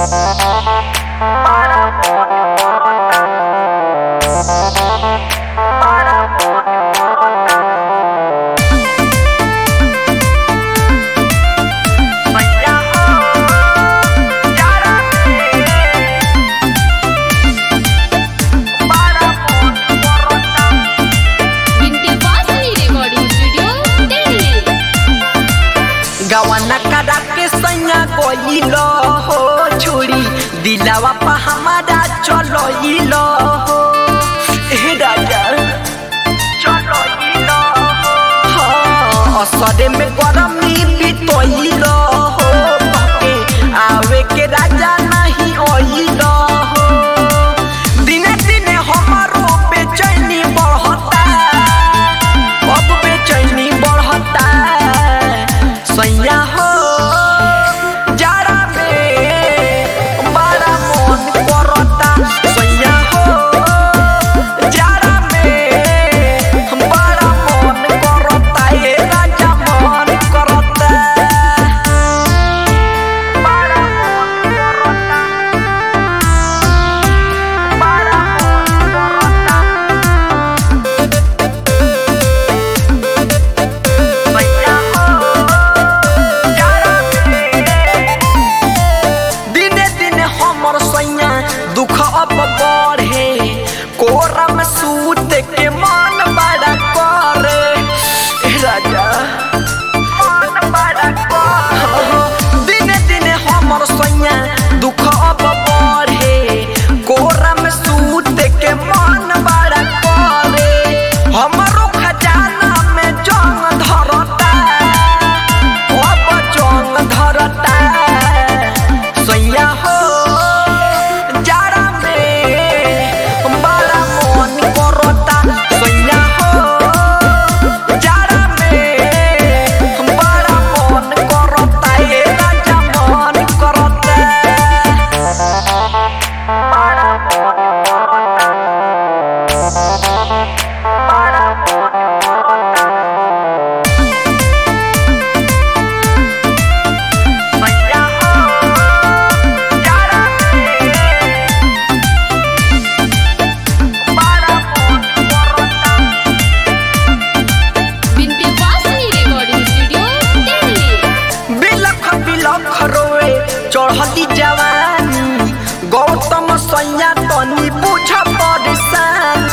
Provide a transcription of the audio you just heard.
गवाना करा के सैया गइलो हो छोड़ी दिलावा पा हमारा चलो हो हे राजा चलो हाँ असरे में गरमी बितइलो हो बाके आवे के राजा नहीं ओइलो हो दिने दिने हमारो बेचैनी बढ़ता अब बेचैनी बढ़ता सैया हो जाड़ा में बड़ा मन करता सैया हो जाड़ा में बड़ा मन करता ये राजा मन करता बड़ा मन करता बड़ा मन करता सैया दुख अब बढ़े कोरा में सूत के मन बड़ा करे राजा मन बड़ा करे दिने दिने हमर सैया दुख अब बढ़े कोरा में सूत के मन बड़ा करे हमरो खजाना में जंग धरता अब जंग धरता सैया हो चढ़ती जवानी गौतम सैया तनी बुझ परेशानी